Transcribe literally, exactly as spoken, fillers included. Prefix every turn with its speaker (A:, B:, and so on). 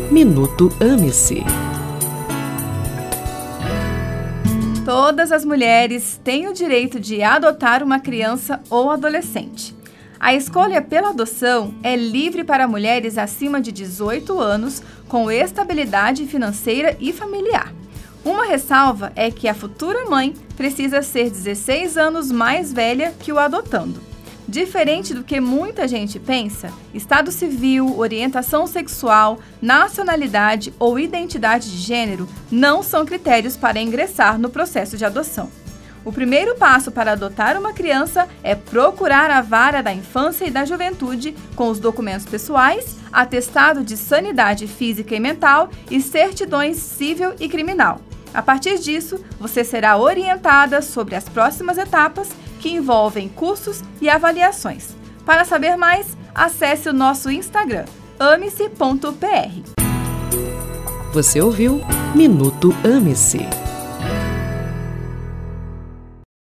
A: Minuto Ame-se.
B: Todas as mulheres têm o direito de adotar uma criança ou adolescente. A escolha pela adoção é livre para mulheres acima de dezoito anos com estabilidade financeira e familiar. Uma ressalva é que a futura mãe precisa ser dezesseis anos mais velha que o adotando. Diferente do que muita gente pensa, estado civil, orientação sexual, nacionalidade ou identidade de gênero não são critérios para ingressar no processo de adoção. O primeiro passo para adotar uma criança é procurar a vara da infância e da juventude com os documentos pessoais, atestado de sanidade física e mental e certidões civil e criminal. A partir disso, você será orientada sobre as próximas etapas que envolvem cursos e avaliações. Para saber mais, acesse o nosso Instagram, ame-se ponto p r.
A: Você ouviu Minuto Ame-se.